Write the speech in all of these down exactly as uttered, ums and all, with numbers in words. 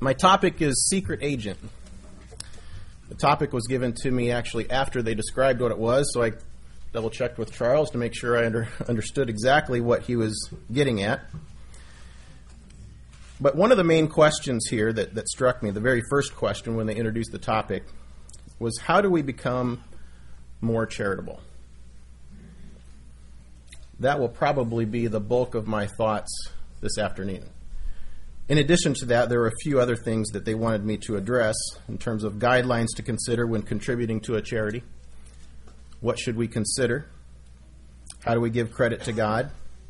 My topic is secret agent. The topic was given to me actually after they described what it was, so I double-checked with Charles to make sure I under, understood exactly what he was getting at. But one of the main questions here that, that struck me, the very first question when they introduced the topic, was how do we become more charitable? That will probably be the bulk of my thoughts this afternoon. In addition to that, there were a few other things that they wanted me to address in terms of guidelines to consider when contributing to a charity. What should we consider? How do we give credit to God?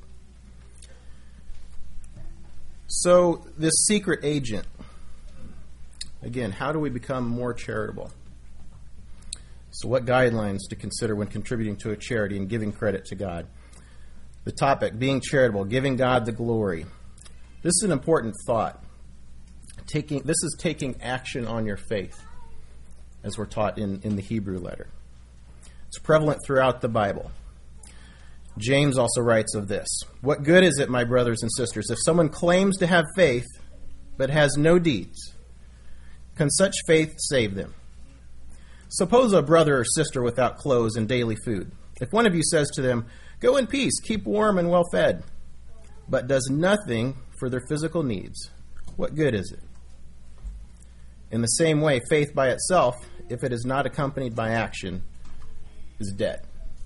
So, this secret agent, again, how do we become more charitable? So, what guidelines to consider when contributing to a charity and giving credit to God? The topic, being charitable, giving God the glory. This is an important thought. Taking This is taking action on your faith, as we're taught in, in the Hebrew letter. It's prevalent throughout the Bible. James also writes of this. What good is it, my brothers and sisters, if someone claims to have faith but has no deeds? Can such faith save them? Suppose a brother or sister without clothes and daily food. If one of you says to them, go in peace, keep warm and well fed, but does nothing for their physical needs, what good is it? In the same way, faith by itself, if it is not accompanied by action, is dead.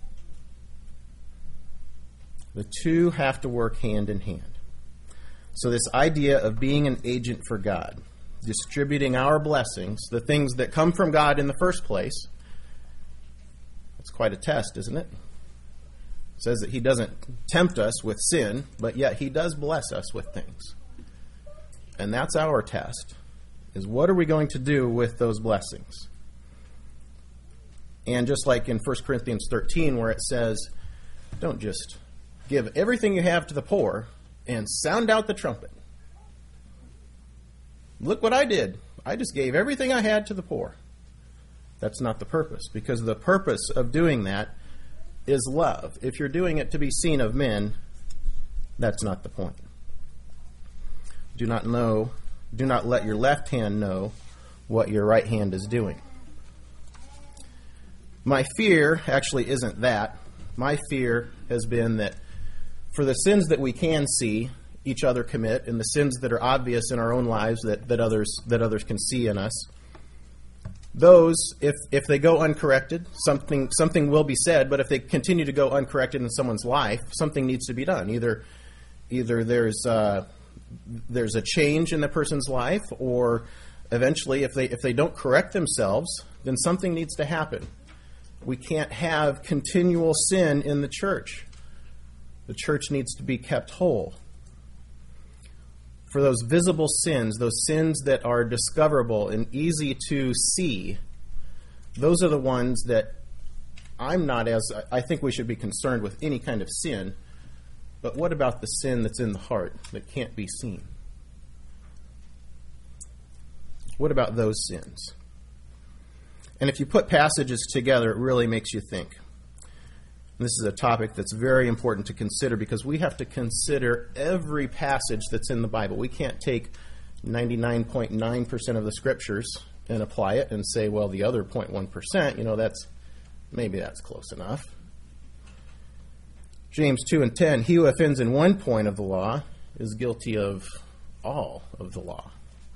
The two have to work hand in hand. So this idea of being an agent for God, distributing our blessings, the things that come from God in the first place, it's quite a test, isn't it? It says that he doesn't tempt us with sin, but yet he does bless us with things. And that's our test, is what are we going to do with those blessings? And just like in First Corinthians thirteen, where it says, don't just give everything you have to the poor and sound out the trumpet. Look what I did. I just gave everything I had to the poor. That's not the purpose, because the purpose of doing that is love. If you're doing it to be seen of men, that's not the point. Do not know, do not let your left hand know what your right hand is doing. My fear actually isn't that. My fear has been that for the sins that we can see each other commit and the sins that are obvious in our own lives that, that others that others can see in us, those, if if they go uncorrected, something something will be said, but if they continue to go uncorrected in someone's life, something needs to be done. Either either there's uh, there's a change in the person's life, or eventually if they if they don't correct themselves, then something needs to happen. We can't have continual sin in the church. The church needs to be kept whole. For those visible sins, those sins that are discoverable and easy to see, those are the ones that I'm not as, I think we should be concerned with any kind of sin. But what about the sin that's in the heart that can't be seen? What about those sins? And if you put passages together, it really makes you think. And this is a topic that's very important to consider because we have to consider every passage that's in the Bible. We can't take ninety-nine point nine percent of the scriptures and apply it and say, well, the other zero point one percent, you know, that's maybe that's close enough. James two and ten, he who offends in one point of the law is guilty of all of the law.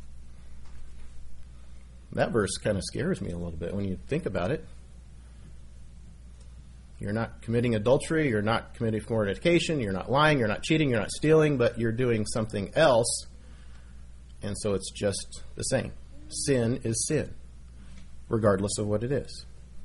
That verse kind of scares me a little bit when you think about it. You're not committing adultery, you're not committing fornication, you're not lying, you're not cheating, you're not stealing, but you're doing something else, and so it's just the same. Sin is sin, regardless of what it is.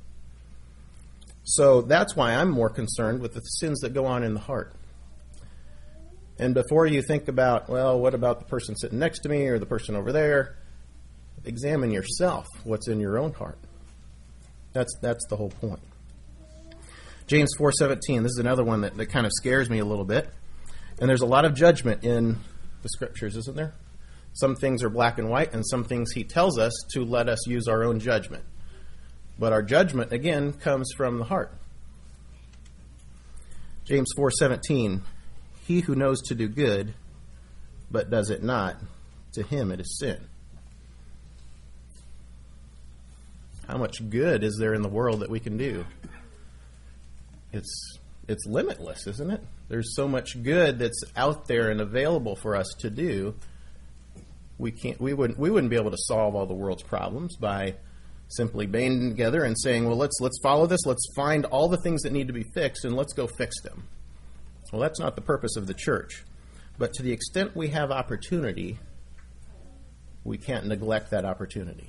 So that's why I'm more concerned with the sins that go on in the heart. And before you think about, well, what about the person sitting next to me or the person over there, examine yourself, what's in your own heart. That's that's the whole point. James four seventeen, this is another one that, that kind of scares me a little bit. And there's a lot of judgment in the scriptures, isn't there? Some things are black and white, and some things he tells us to let us use our own judgment. But our judgment, again, comes from the heart. James four seventeen, he who knows to do good, but does it not, to him it is sin. How much good is there in the world that we can do? It's it's limitless, isn't it? There's so much good that's out there and available for us to do. We can't we wouldn't we wouldn't be able to solve all the world's problems by simply banding together and saying, well, let's let's follow this, let's find all the things that need to be fixed and let's go fix them. Well, that's not the purpose of the church. But to the extent we have opportunity, we can't neglect that opportunity.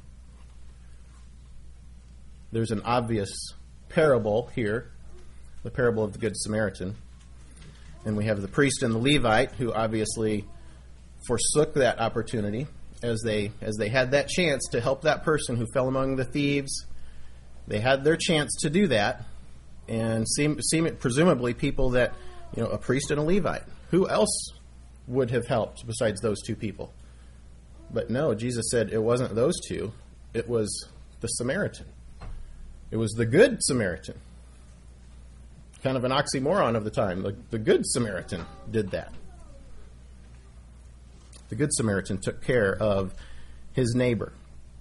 There's an obvious parable here, the parable of the Good Samaritan. And we have the priest and the Levite who obviously forsook that opportunity as they as they had that chance to help that person who fell among the thieves. They had their chance to do that, and seem, seem presumably people that, you know, a priest and a Levite. Who else would have helped besides those two people? But no, Jesus said it wasn't those two. It was the Samaritan. It was the Good Samaritan. Kind of an oxymoron of the time. The, the Good Samaritan did that. The Good Samaritan took care of his neighbor.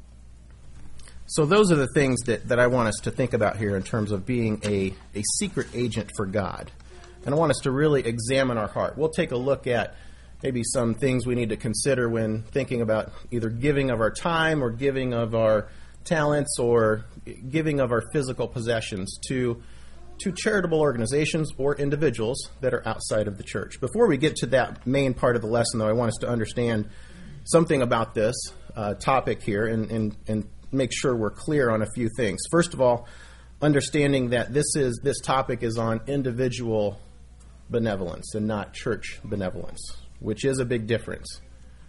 So those are the things that, that I want us to think about here in terms of being a, a secret agent for God. And I want us to really examine our heart. We'll take a look at maybe some things we need to consider when thinking about either giving of our time or giving of our talents or giving of our physical possessions to to charitable organizations or individuals that are outside of the church. Before we get to that main part of the lesson, though, I want us to understand something about this uh, topic here and, and, and make sure we're clear on a few things. First of all, understanding that this is this topic is on individual benevolence and not church benevolence, which is a big difference.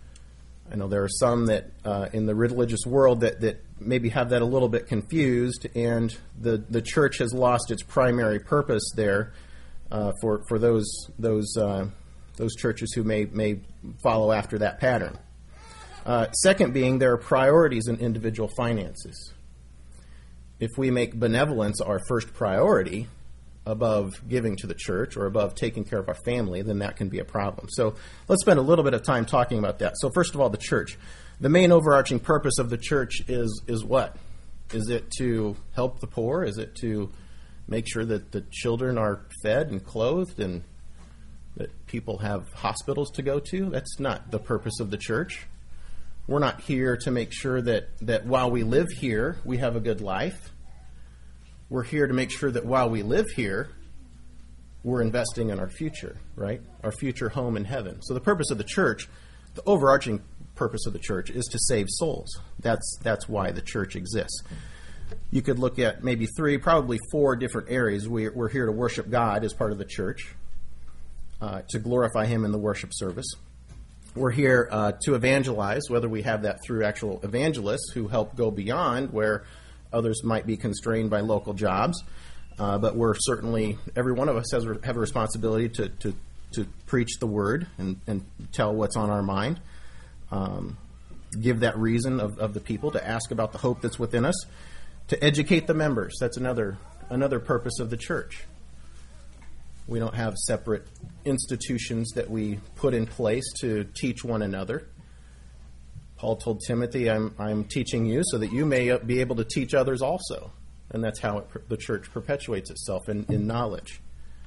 I know there are some that uh, in the religious world that, that maybe have that a little bit confused, and the, the church has lost its primary purpose there uh, for for those those uh, those churches who may may follow after that pattern. Uh, second, being there are priorities in individual finances. If we make benevolence our first priority above giving to the church or above taking care of our family, then that can be a problem. So let's spend a little bit of time talking about that. So first of all, the church. The main overarching purpose of the church is is what? Is it to help the poor? Is it to make sure that the children are fed and clothed and that people have hospitals to go to? That's not the purpose of the church. We're not here to make sure that, that while we live here, we have a good life. We're here to make sure that while we live here, we're investing in our future, right? Our future home in heaven. So the purpose of the church, the overarching purpose of the church is to save souls. That's that's why the church exists. You could look at maybe three, probably four different areas. We're, we're here to worship God as part of the church, uh, to glorify Him in the worship service. We're here uh, to evangelize, whether we have that through actual evangelists who help go beyond where others might be constrained by local jobs. Uh, but we're certainly, every one of us has have a responsibility to, to, to preach the word and, and tell what's on our mind. Um, give that reason of, of the people, to ask about the hope that's within us, to educate the members. That's another another purpose of the church. We don't have separate institutions that we put in place to teach one another. Paul told Timothy, I'm, I'm teaching you so that you may be able to teach others also. And that's how it, the church perpetuates itself in, in knowledge.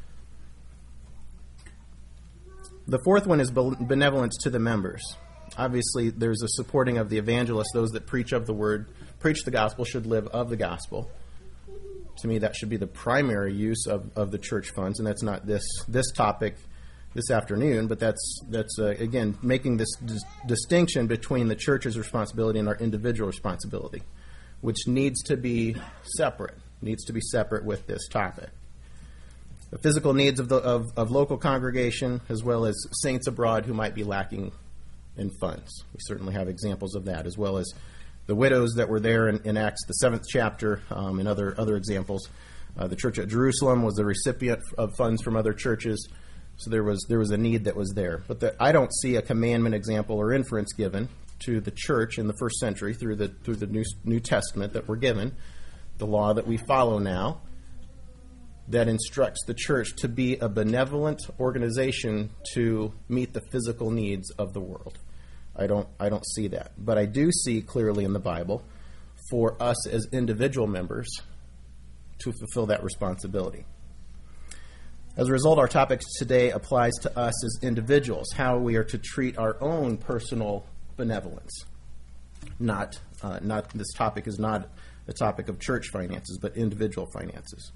The fourth one is benevolence to the members. Obviously, there's a supporting of the evangelists. Those that preach of the word, preach the gospel, should live of the gospel. To me, that should be the primary use of, of the church funds, and that's not this this topic this afternoon, but that's, that's uh, again, making this dis- distinction between the church's responsibility and our individual responsibility, which needs to be separate, needs to be separate with this topic. The physical needs of the of, of local congregation, as well as saints abroad who might be lacking in funds. We certainly have examples of that, as well as the widows that were there in, in Acts, the seventh chapter, um, and other other examples. Uh, the church at Jerusalem was the recipient of funds from other churches, so there was there was a need that was there. But the, I don't see a commandment example or inference given to the church in the first century through the through the New, New Testament that we're given, the law that we follow now, that instructs the church to be a benevolent organization to meet the physical needs of the world. I don't I don't see that. But I do see clearly in the Bible for us as individual members to fulfill that responsibility. As a result, our topic today applies to us as individuals, how we are to treat our own personal benevolence. Not, uh, not this topic is not a topic of church finances, but individual finances.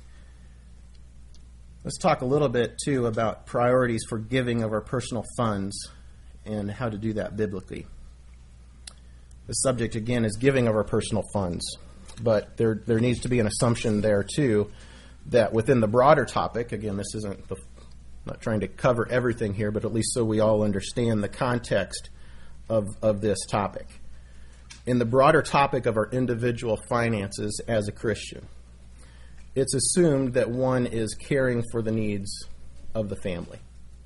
Let's talk a little bit, too, about priorities for giving of our personal funds and how to do that biblically. The subject, again, is giving of our personal funds, but there there needs to be an assumption there, too, that within the broader topic, again, this isn't, the, I'm not trying to cover everything here, but at least so we all understand the context of, of this topic. In the broader topic of our individual finances as a Christian, it's assumed that one is caring for the needs of the family.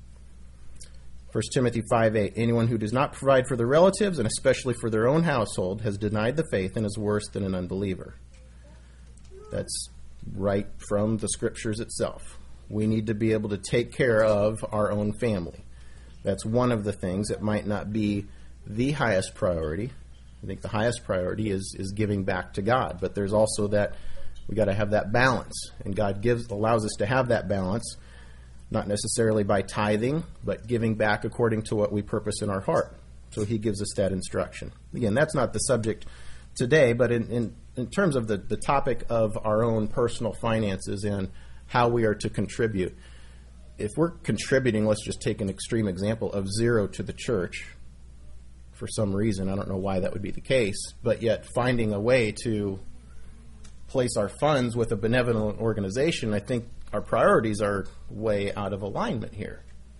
First Timothy five eight, anyone who does not provide for their relatives, and especially for their own household, has denied the faith and is worse than an unbeliever. That's right from the Scriptures itself. We need to be able to take care of our own family. That's one of the things. It might not be the highest priority. I think the highest priority is, is giving back to God, but there's also that we got to have that balance, and God gives allows us to have that balance, not necessarily by tithing, but giving back according to what we purpose in our heart. So He gives us that instruction. Again, that's not the subject today, but in, in, in terms of the, the topic of our own personal finances and how we are to contribute, if we're contributing, let's just take an extreme example of zero to the church, for some reason, I don't know why that would be the case, but yet finding a way to place our funds with a benevolent organization, I think our priorities are way out of alignment here.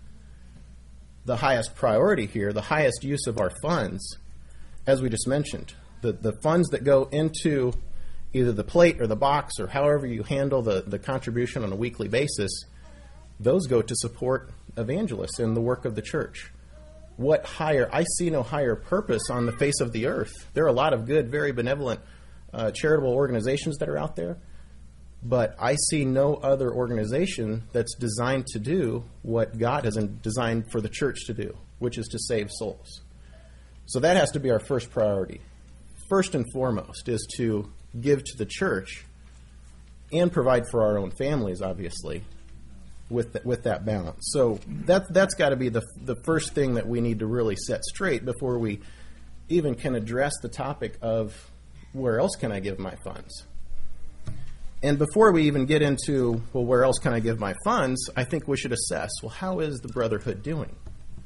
The highest priority here, the highest use of our funds, as we just mentioned, the, the funds that go into either the plate or the box or however you handle the, the contribution on a weekly basis, those go to support evangelists and the work of the church. What higher, I see no higher purpose on the face of the earth. There are a lot of good, very benevolent uh, charitable organizations that are out there, but I see no other organization that's designed to do what God has designed for the church to do, which is to save souls. So that has to be our first priority. First and foremost is to give to the church and provide for our own families, obviously, with the, with that balance. So that, that's got to be the, the first thing that we need to really set straight before we even can address the topic of where else can I give my funds. And before we even get into, well, where else can I give my funds, I think we should assess, well, how is the Brotherhood doing?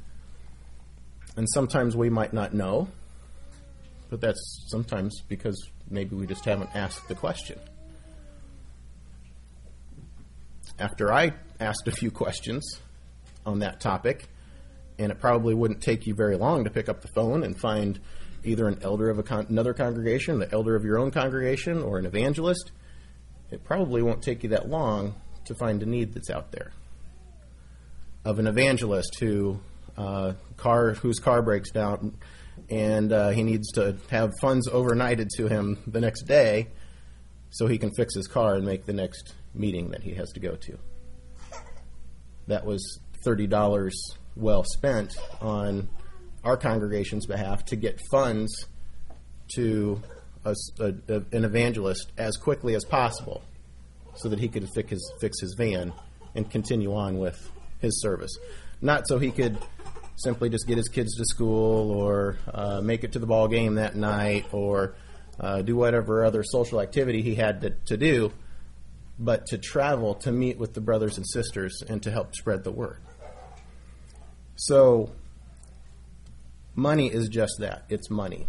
And sometimes we might not know, but that's sometimes because maybe we just haven't asked the question. After I asked a few questions on that topic, and it probably wouldn't take you very long to pick up the phone and find either an elder of a con- another congregation, the elder of your own congregation, or an evangelist, it probably won't take you that long to find a need that's out there. Of an evangelist who uh, car whose car breaks down and uh, he needs to have funds overnighted to him the next day so he can fix his car and make the next meeting that he has to go to. That was thirty dollars well spent on our congregation's behalf to get funds to a, a, an evangelist as quickly as possible so that he could fix his, fix his van and continue on with his service. Not so he could simply just get his kids to school or uh, make it to the ball game that night or uh, do whatever other social activity he had to, to do, but to travel to meet with the brothers and sisters and to help spread the word. So money is just that. It's money.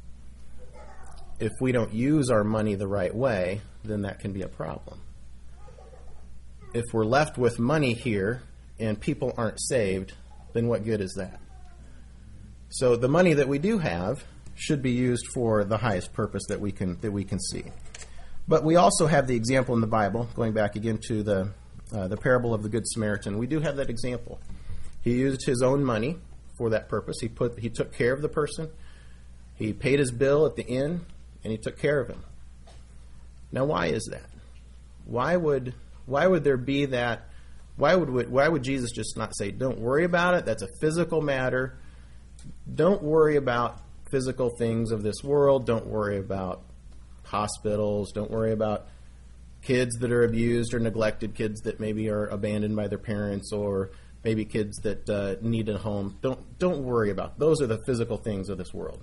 If we don't use our money the right way, then that can be a problem. If we're left with money here and people aren't saved, then what good is that? So the money that we do have should be used for the highest purpose that we can that we can see. But we also have the example in the Bible, going back again to the uh, the parable of the Good Samaritan. We do have that example. He used his own money for that purpose. He put he took care of the person. He paid his bill at the inn, and he took care of him. Now, why is that? Why would why would there be that? Why would why would Jesus just not say, "Don't worry about it. That's a physical matter. Don't worry about physical things of this world. Don't worry about hospitals. Don't worry about kids that are abused or neglected, kids that maybe are abandoned by their parents, or maybe kids that uh, need a home. Don't don't worry about. Those are the physical things of this world.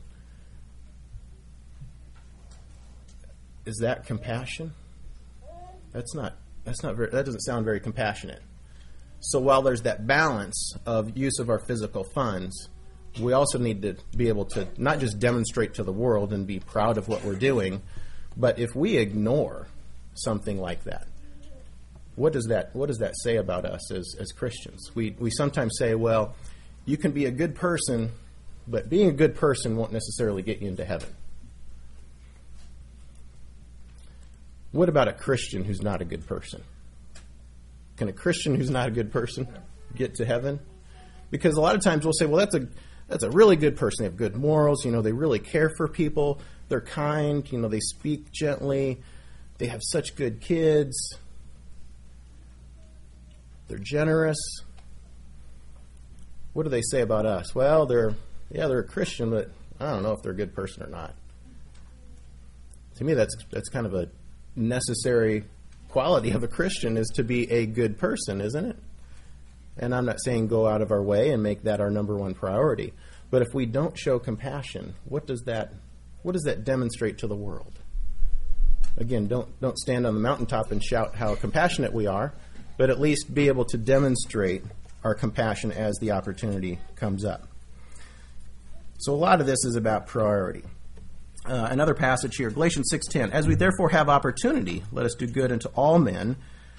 Is that compassion? That's not. That's not very. That doesn't sound very compassionate. So while there's that balance of use of our physical funds, we also need to be able to not just demonstrate to the world and be proud of what we're doing, but if we ignore something like that, what does that what does that say about us as, as Christians? We we sometimes say, well, you can be a good person, but being a good person won't necessarily get you into heaven. What about a Christian who's not a good person? Can a Christian who's not a good person get to heaven? Because a lot of times we'll say, well, that's a that's a really good person. They have good morals. You know, they really care for people. They're kind. You know, they speak gently. They have such good kids. They're generous. What do they say about us? Well, they're yeah, they're a Christian, but I don't know if they're a good person or not. To me, that's that's kind of a necessary quality of a Christian, is to be a good person, isn't it? And I'm not saying go out of our way and make that our number one priority. But if we don't show compassion, what does that what does that demonstrate to the world? Again, don't don't stand on the mountaintop and shout how compassionate we are, but at least be able to demonstrate our compassion as the opportunity comes up. So a lot of this is about priority. Uh, another passage here, Galatians six ten. As we therefore have opportunity, let us do good unto all men,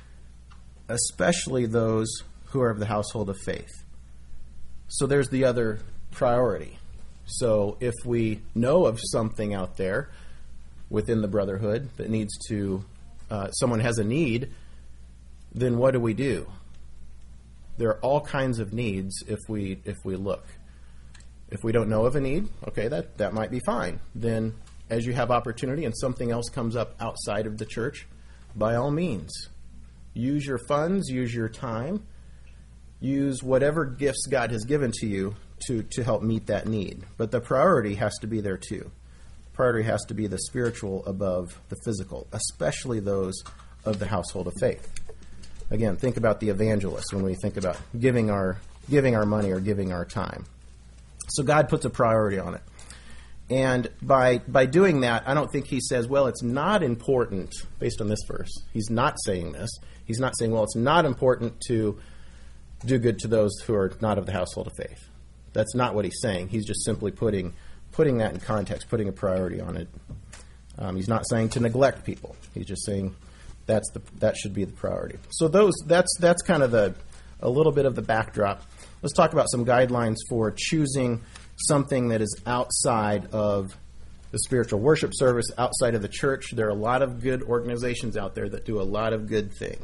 especially those who are of the household of faith. So there's the other priority. So if we know of something out there within the brotherhood that needs to, uh, someone has a need, then what do we do? There are all kinds of needs if we if we look. If we don't know of a need, okay, that, that might be fine. Then as you have opportunity and something else comes up outside of the church, by all means, use your funds, use your time, use whatever gifts God has given to you to, to help meet that need. But the priority has to be there too. The priority has to be the spiritual above the physical, especially those of the household of faith. Again, think about the evangelist when we think about giving our giving our money or giving our time. So God puts a priority on it. And by by doing that, I don't think he says, well, it's not important, based on this verse. He's not saying this. He's not saying, well, it's not important to do good to those who are not of the household of faith. That's not what he's saying. He's just simply putting putting that in context, putting a priority on it. Um, he's not saying to neglect people. He's just saying that's the that should be the priority. So those that's that's kind of the a little bit of the backdrop. Let's talk about some guidelines for choosing something that is outside of the spiritual worship service, outside of the church. There are a lot of good organizations out there that do a lot of good things.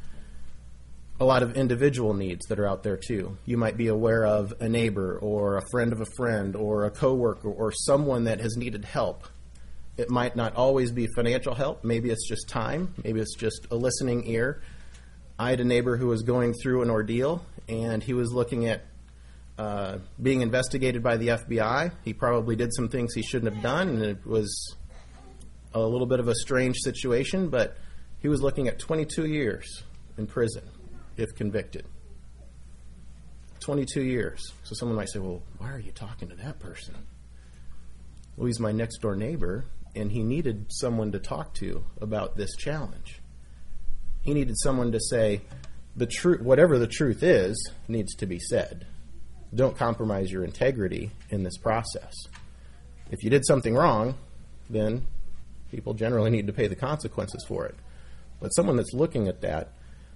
A lot of individual needs that are out there too. You might be aware of a neighbor or a friend of a friend or a coworker or someone that has needed help. It might not always be financial help. Maybe it's just time. Maybe it's just a listening ear. I had a neighbor who was going through an ordeal, and he was looking at uh, being investigated by the F B I. He probably did some things he shouldn't have done, and it was a little bit of a strange situation, but he was looking at twenty-two years in prison if convicted. twenty-two years. So someone might say, well, why are you talking to that person? Well, he's my next door neighbor, and he needed someone to talk to about this challenge. He needed someone to say, the truth, whatever the truth is, needs to be said. Don't compromise your integrity in this process. If you did something wrong, then people generally need to pay the consequences for it. But someone that's looking at that,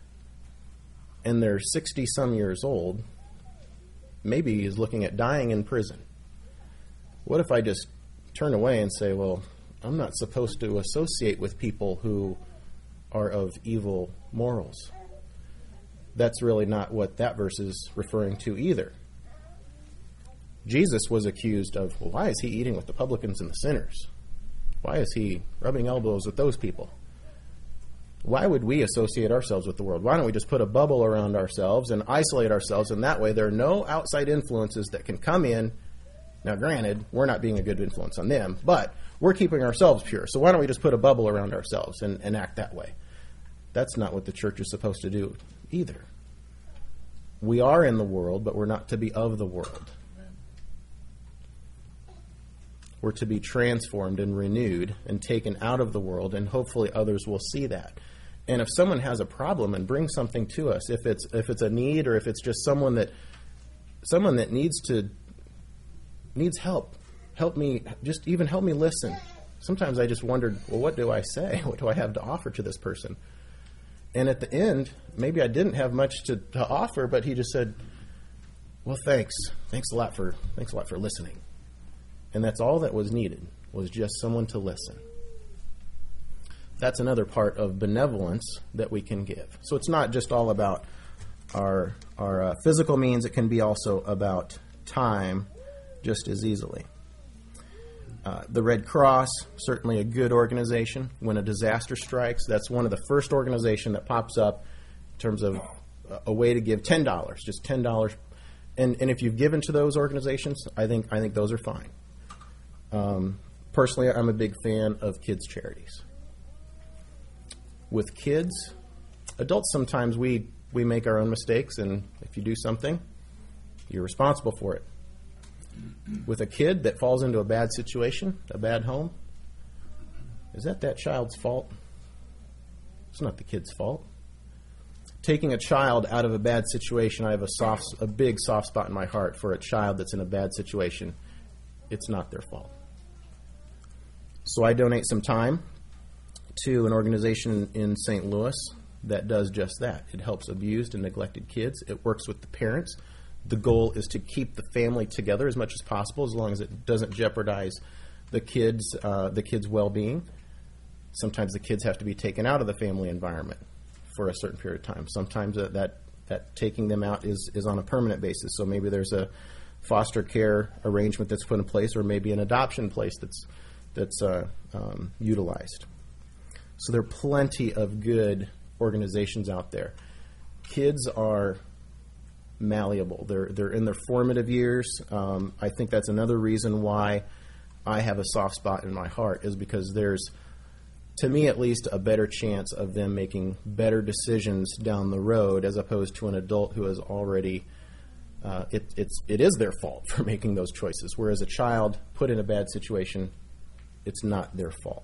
and they're sixty-some years old, maybe is looking at dying in prison. What if I just turn away and say, well, I'm not supposed to associate with people who are of evil morals? That's really not what that verse is referring to either. Jesus was accused of, well, why is he eating with the publicans and the sinners? Why is he rubbing elbows with those people? Why would we associate ourselves with the world? Why don't we just put a bubble around ourselves and isolate ourselves, and that way there are no outside influences that can come in, Now, granted, we're not being a good influence on them, but we're keeping ourselves pure. So why don't we just put a bubble around ourselves and, and act that way? That's not what the church is supposed to do either. We are in the world, but we're not to be of the world. We're to be transformed and renewed and taken out of the world, and hopefully others will see that. And if someone has a problem and brings something to us, if it's if it's a need or if it's just someone that someone that needs to needs help, help me, just even help me listen. Sometimes I just wondered, well, what do I say? What do I have to offer to this person? And at the end, maybe I didn't have much to, to offer, but he just said, well, thanks. Thanks a lot for thanks a lot for listening. And that's all that was needed, was just someone to listen. That's another part of benevolence that we can give. So it's not just all about our our uh, physical means. It can be also about time just as easily. Uh, the Red Cross, certainly a good organization. When a disaster strikes, that's one of the first organization that pops up in terms of a, a way to give ten dollars, just ten dollars. And and if you've given to those organizations, I think I think those are fine. Um, personally, I'm a big fan of kids' charities. With kids, adults sometimes we, we make our own mistakes, and if you do something, you're responsible for it. With a kid that falls into a bad situation, a bad home, is that that child's fault? It's not the kid's fault. Taking a child out of a bad situation, I have a soft, a big soft spot in my heart for a child that's in a bad situation. It's not their fault. So I donate some time to an organization in Saint Louis that does just that. It helps abused and neglected kids. It works with the parents. The goal is to keep the family together as much as possible, as long as it doesn't jeopardize the kids, uh, the kids' well-being. Sometimes the kids have to be taken out of the family environment for a certain period of time. Sometimes that that, that taking them out is, is on a permanent basis. So maybe there's a foster care arrangement that's put in place, or maybe an adoption place that's that's uh, um, utilized. So there are plenty of good organizations out there. Kids are malleable. They're they're in their formative years. Um, I think that's another reason why I have a soft spot in my heart, is because there's, to me at least, a better chance of them making better decisions down the road, as opposed to an adult who has already uh, it, it's it is their fault for making those choices. Whereas a child put in a bad situation, it's not their fault.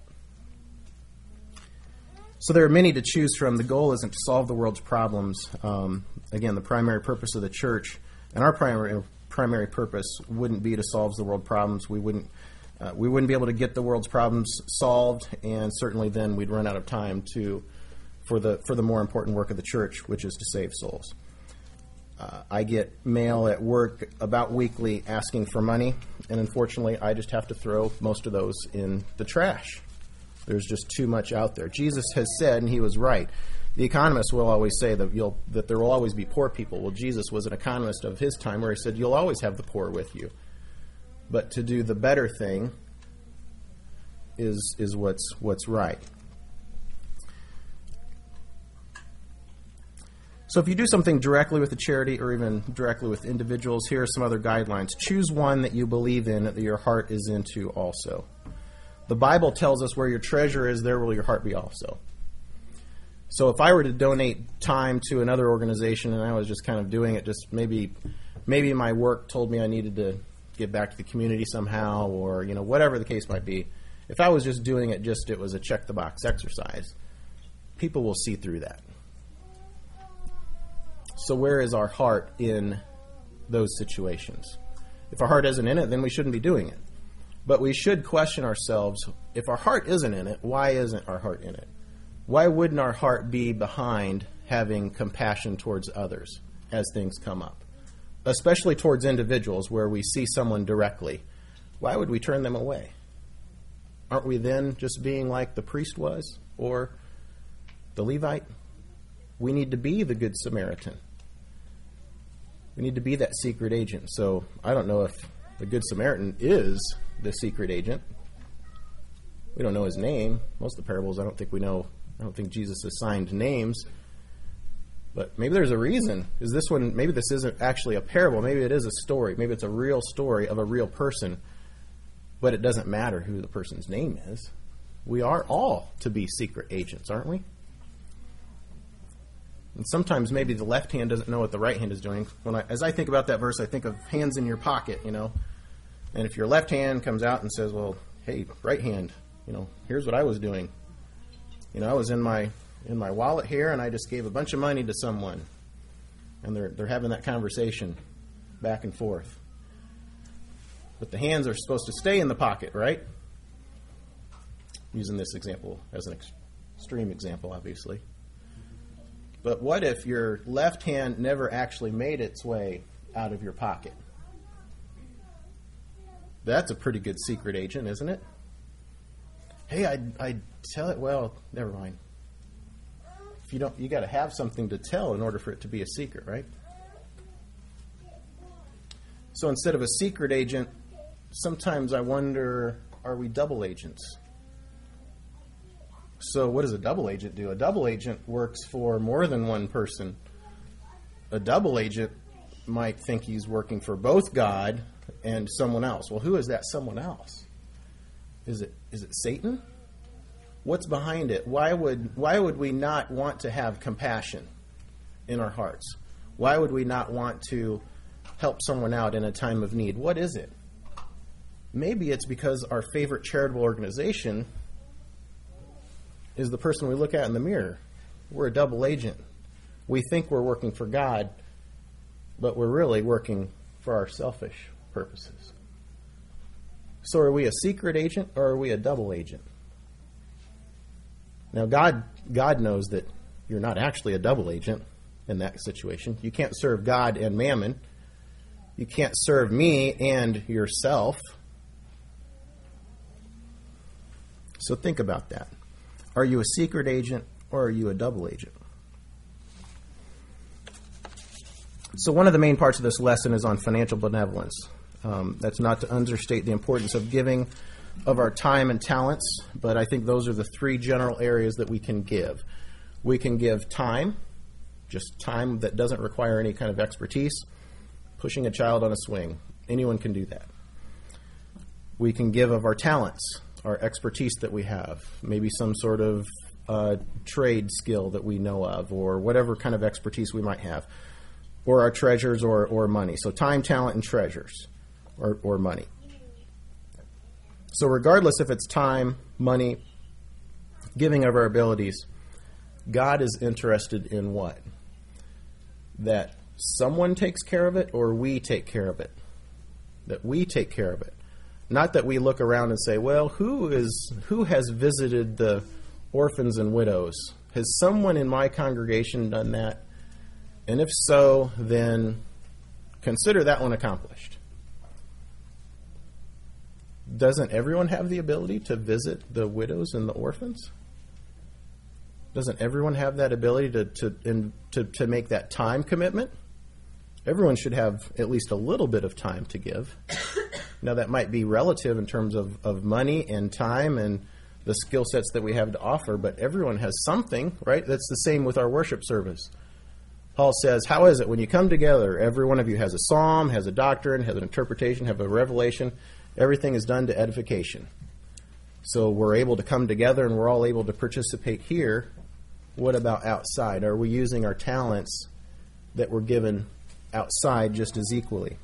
So there are many to choose from. The goal isn't to solve the world's problems. Um, again, the primary purpose of the church, and our primary primary purpose, wouldn't be to solve the world problems. We wouldn't uh, we wouldn't be able to get the world's problems solved, and certainly then we'd run out of time to for the for the more important work of the church, which is to save souls. Uh, I get mail at work about weekly asking for money, and unfortunately, I just have to throw most of those in the trash. There's just too much out there. Jesus has said, and he was right, the economists will always say that you'll that there will always be poor people. Well, Jesus was an economist of his time, where he said, you'll always have the poor with you. But to do the better thing is is what's what's right. So if you do something directly with a charity or even directly with individuals, here are some other guidelines. Choose one that you believe in, that your heart is into also. The Bible tells us where your treasure is, there will your heart be also. So if I were to donate time to another organization and I was just kind of doing it, just maybe maybe my work told me I needed to give back to the community somehow, or you know whatever the case might be, if I was just doing it, just it was a check-the-box exercise, people will see through that. So where is our heart in those situations? If our heart isn't in it, then we shouldn't be doing it. But we should question ourselves, if our heart isn't in it, why isn't our heart in it? Why wouldn't our heart be behind having compassion towards others as things come up? Especially towards individuals where we see someone directly. Why would we turn them away? Aren't we then just being like the priest was or the Levite? We need to be the Good Samaritan. We need to be that secret agent. So I don't know if the Good Samaritan is the secret agent. We don't know his name. Most of the parables, I don't think we know. I don't think Jesus assigned names. But maybe there's a reason. Is this one, maybe this isn't actually a parable. Maybe it is a story. Maybe it's a real story of a real person. But it doesn't matter who the person's name is. We are all to be secret agents, aren't we? And sometimes maybe the left hand doesn't know what the right hand is doing. When I, as I think about that verse, I think of hands in your pocket, you know. And if your left hand comes out and says, well, hey, right hand, you know, here's what I was doing. You know, I was in my in my wallet here, and I just gave a bunch of money to someone. And they're they're having that conversation back and forth. But the hands are supposed to stay in the pocket, right? Using this example as an ex- extreme example, obviously. But what if your left hand never actually made its way out of your pocket? That's a pretty good secret agent, isn't it? Hey, I I tell it. Well, never mind. If you don't, you got to have something to tell in order for it to be a secret, right? So instead of a secret agent, sometimes I wonder, are we double agents? So what does a double agent do? A double agent works for more than one person. A double agent might think he's working for both God and someone else. Well, who is that someone else? Is it is it Satan? What's behind it? Why would why would we not want to have compassion in our hearts? Why would we not want to help someone out in a time of need? What is it? Maybe it's because our favorite charitable organization is the person we look at in the mirror. We're a double agent. We think we're working for God, but we're really working for our selfish purposes. So are we a secret agent or are we a double agent? Now, God, God knows that you're not actually a double agent in that situation. You can't serve God and mammon. You can't serve me and yourself. So think about that. Are you a secret agent or are you a double agent? So one of the main parts of this lesson is on financial benevolence. Um, that's not to understate the importance of giving of our time and talents, but I think those are the three general areas that we can give. We can give time, just time that doesn't require any kind of expertise. Pushing a child on a swing. Anyone can do that. We can give of our talents, our expertise that we have, maybe some sort of uh, trade skill that we know of, or whatever kind of expertise we might have, or our treasures or, or money. So time, talent, and treasures, or, or money. So regardless if it's time, money, giving of our abilities, God is interested in what? That someone takes care of it or we take care of it. That we take care of it. Not that we look around and say, well, who is who has visited the orphans and widows? Has someone in my congregation done that? And if so, then consider that one accomplished. Doesn't everyone have the ability to visit the widows and the orphans? Doesn't everyone have that ability to to, in, to to make that time commitment? Everyone should have at least a little bit of time to give. Now, that might be relative in terms of, of money and time and the skill sets that we have to offer, but everyone has something, right? That's the same with our worship service. Paul says, how is it when you come together, every one of you has a psalm, has a doctrine, has an interpretation, have a revelation. Everything is done to edification. So we're able to come together and we're all able to participate here. What about outside? Are we using our talents that were given outside just as equally?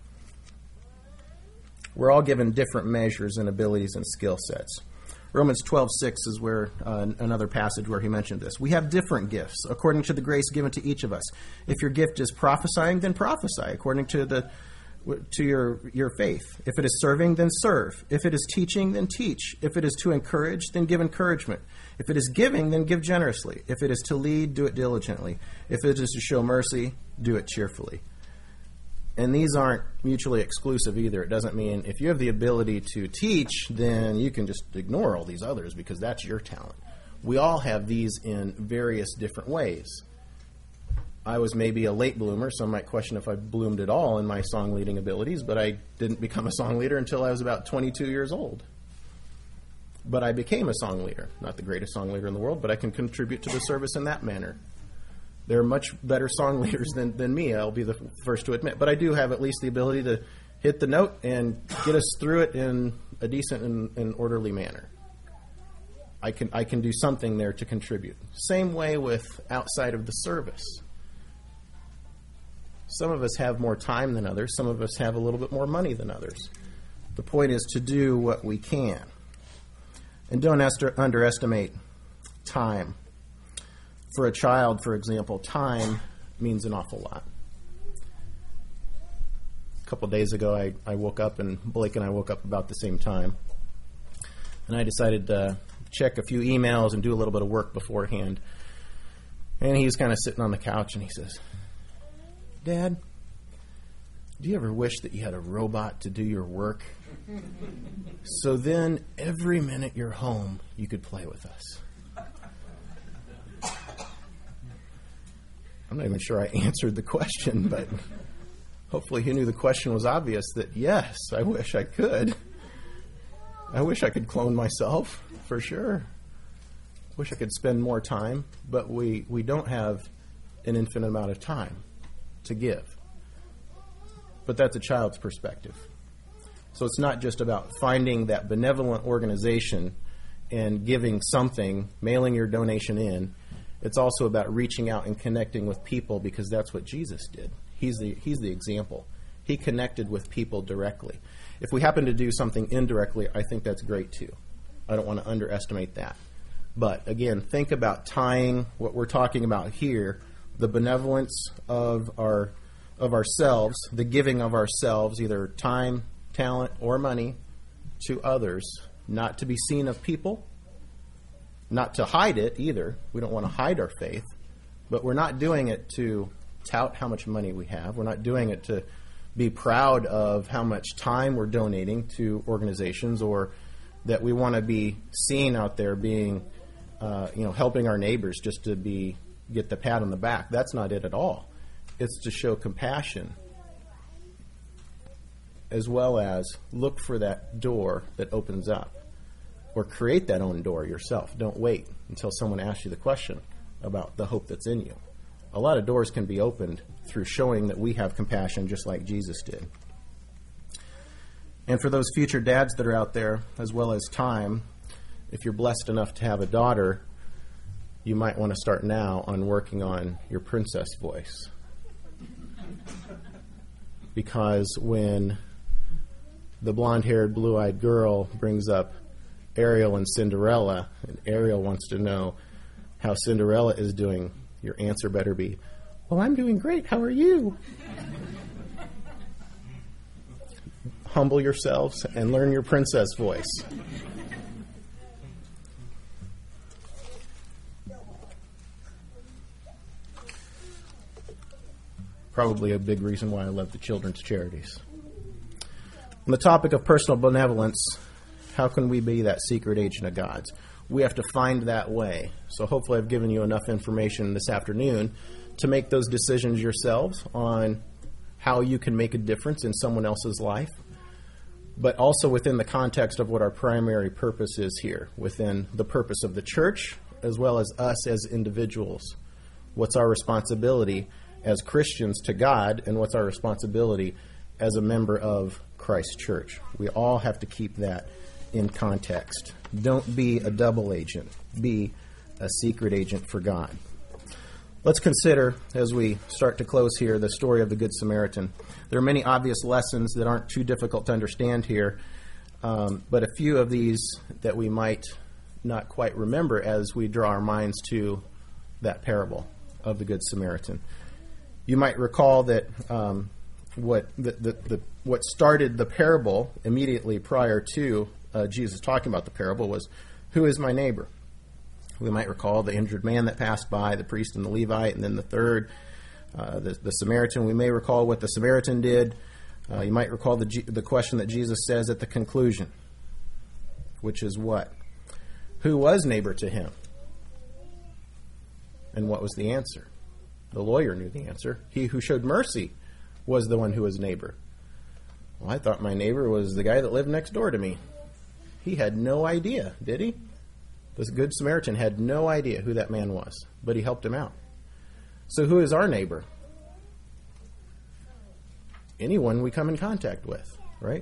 We're all given different measures and abilities and skill sets. Romans twelve six is where uh, another passage where he mentioned this. We have different gifts according to the grace given to each of us. If your gift is prophesying, then prophesy according to the to your your faith. If it is serving, then serve. If it is teaching, then teach. If it is to encourage, then give encouragement. If it is giving, then give generously. If it is to lead, do it diligently. If it is to show mercy, do it cheerfully. And these aren't mutually exclusive either. It doesn't mean if you have the ability to teach, then you can just ignore all these others because that's your talent. We all have these in various different ways. I was maybe a late bloomer. Some might question if I bloomed at all in my song leading abilities, but I didn't become a song leader until I was about twenty-two years old. But I became a song leader. Not the greatest song leader in the world, but I can contribute to the service in that manner. They're much better song leaders than, than me, I'll be the first to admit. But I do have at least the ability to hit the note and get us through it in a decent and, and orderly manner. I can I can do something there to contribute. Same way with outside of the service. Some of us have more time than others. Some of us have a little bit more money than others. The point is to do what we can. And don't ester- underestimate time. For a child, for example, time means an awful lot. A couple days ago, I, I woke up, and Blake and I woke up about the same time. And I decided to check a few emails and do a little bit of work beforehand. And he was kind of sitting on the couch, and he says, Dad, do you ever wish that you had a robot to do your work? So then every minute you're home, you could play with us. I'm not even sure I answered the question, but hopefully he knew the question was obvious, that yes, I wish I could. I wish I could clone myself, for sure. Wish I could spend more time, but we, we don't have an infinite amount of time to give. But that's a child's perspective. So it's not just about finding that benevolent organization and giving something, mailing your donation in. It's also about reaching out and connecting with people, because that's what Jesus did. He's the he's the example. He connected with people directly. If we happen to do something indirectly, I think that's great too. I don't want to underestimate that. But again, think about tying what we're talking about here, the benevolence of our of ourselves, the giving of ourselves, either time, talent, or money, to others, not to be seen of people, not to hide it either. We don't want to hide our faith, but we're not doing it to tout how much money we have. We're not doing it to be proud of how much time we're donating to organizations, or that we want to be seen out there being, uh, you know, helping our neighbors just to be get the pat on the back. That's not it at all. It's to show compassion, as well as look for that door that opens up, or create that own door yourself. Don't wait until someone asks you the question about the hope that's in you. A lot of doors can be opened through showing that we have compassion just like Jesus did. And for those future dads that are out there, as well as time, if you're blessed enough to have a daughter, you might want to start now on working on your princess voice. Because when the blonde-haired, blue-eyed girl brings up Ariel and Cinderella, and Ariel wants to know how Cinderella is doing, your answer better be, well, I'm doing great. How are you? Humble yourselves and learn your princess voice. Probably a big reason why I love the children's charities. On the topic of personal benevolence, how can we be that secret agent of God's? We have to find that way. So hopefully I've given you enough information this afternoon to make those decisions yourselves on how you can make a difference in someone else's life, but also within the context of what our primary purpose is here, within the purpose of the church, as well as us as individuals. What's our responsibility as Christians to God, and what's our responsibility as a member of Christ's church? We all have to keep that in context. Don't be a double agent. Be a secret agent for God. Let's consider, as we start to close here, the story of the Good Samaritan. There are many obvious lessons that aren't too difficult to understand here, um, but a few of these that we might not quite remember as we draw our minds to that parable of the Good Samaritan. You might recall that um, what the, the, the what started the parable immediately prior to uh, Jesus talking about the parable was, who is my neighbor? We might recall the injured man that passed by, the priest and the Levite, and then the third, uh, the, the Samaritan. We may recall what the Samaritan did. Uh, you might recall the, the question that Jesus says at the conclusion, which is what? Who was neighbor to him? And what was the answer? The lawyer knew the answer. He who showed mercy was the one who was neighbor. Well, I thought my neighbor was the guy that lived next door to me. He had no idea, did he? This Good Samaritan had no idea who that man was, but he helped him out. So who is our neighbor? Anyone we come in contact with, right?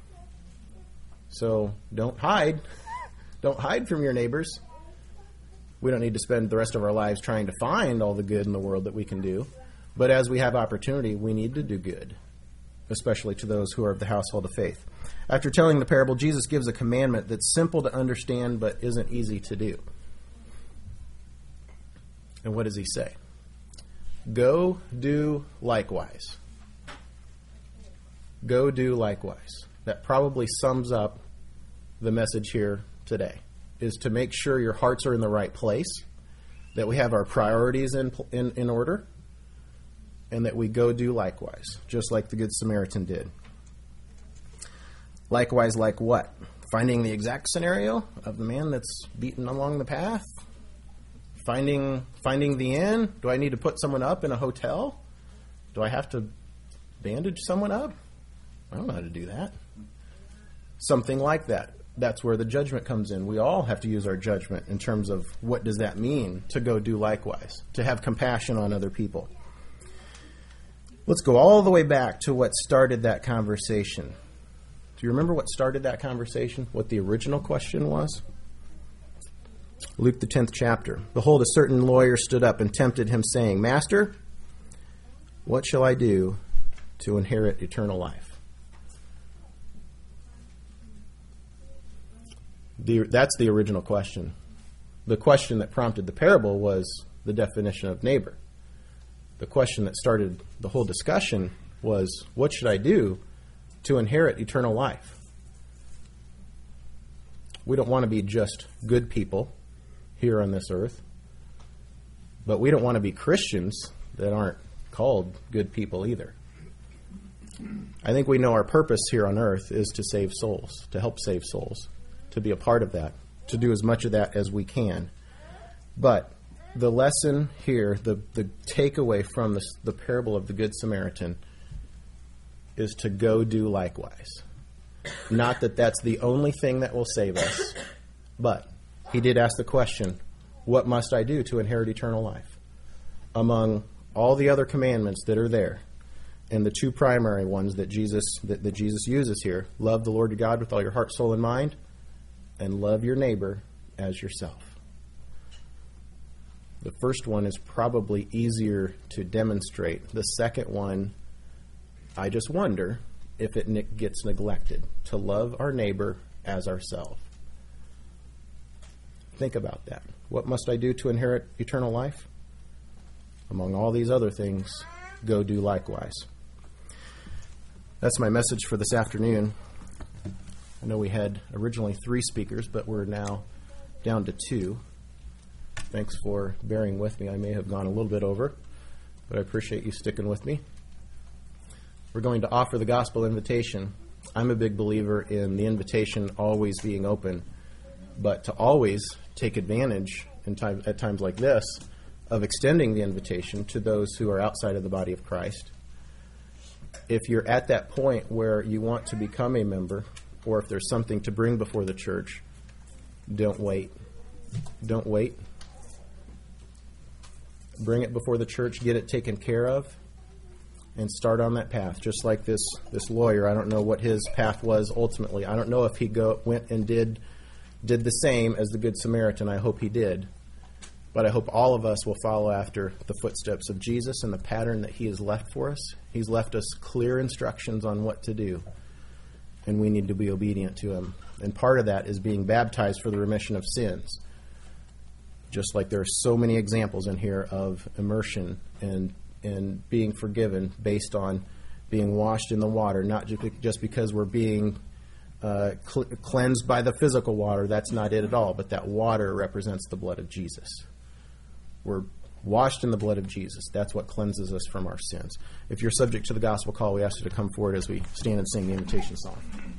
So don't hide. Don't hide from your neighbors. We don't need to spend the rest of our lives trying to find all the good in the world that we can do. But as we have opportunity, we need to do good, especially to those who are of the household of faith. After telling the parable, Jesus gives a commandment that's simple to understand but isn't easy to do. And what does he say? Go do likewise. Go do likewise. That probably sums up the message here today, is to make sure your hearts are in the right place, that we have our priorities in, in, in order, and that we go do likewise, just like the Good Samaritan did. Likewise, like what? Finding the exact scenario of the man that's beaten along the path? Finding finding the inn? Do I need to put someone up in a hotel? Do I have to bandage someone up? I don't know how to do that. Something like that. That's where the judgment comes in. We all have to use our judgment in terms of what does that mean to go do likewise, to have compassion on other people. Let's go all the way back to what started that conversation. Do you remember what started that conversation? What the original question was? Luke, the tenth chapter. Behold, a certain lawyer stood up and tempted him, saying, Master, what shall I do to inherit eternal life? The, that's the original question. The question that prompted the parable was the definition of neighbor. The question that started the whole discussion was, what should I do to inherit eternal life? We don't want to be just good people here on this earth, but we don't want to be Christians that aren't called good people either. I think we know our purpose here on earth is to save souls, to help save souls, to be a part of that, to do as much of that as we can. But the lesson here, the, the takeaway from this, the parable of the Good Samaritan, is to go do likewise. Not that that's the only thing that will save us, but he did ask the question, what must I do to inherit eternal life? Among all the other commandments that are there, and the two primary ones that Jesus that, that Jesus uses here, love the Lord your God with all your heart, soul, and mind, and love your neighbor as yourself. The first one is probably easier to demonstrate. The second one, I just wonder if it ne- gets neglected, to love our neighbor as ourselves. Think about that. What must I do to inherit eternal life? Among all these other things, go do likewise. That's my message for this afternoon. I know we had originally three speakers, but we're now down to two. Thanks for bearing with me. I may have gone a little bit over, but I appreciate you sticking with me. We're going to offer the gospel invitation. I'm a big believer in the invitation always being open, but to always take advantage in time, at times like this of extending the invitation to those who are outside of the body of Christ. If you're at that point where you want to become a member, or if there's something to bring before the church, don't wait. Don't wait. Bring it before the church, get it taken care of, and start on that path. Just like this this lawyer, I don't know what his path was ultimately. I don't know if he go went and did did the same as the Good Samaritan. I hope he did. But I hope all of us will follow after the footsteps of Jesus and the pattern that he has left for us. He's left us clear instructions on what to do, and we need to be obedient to him. And part of that is being baptized for the remission of sins. Just like there are so many examples in here of immersion and and being forgiven based on being washed in the water, not just because we're being uh, cl- cleansed by the physical water. That's not it at all, but that water represents the blood of Jesus. We're washed in the blood of Jesus. That's what cleanses us from our sins. If you're subject to the gospel call, we ask you to come forward as we stand and sing the invitation song.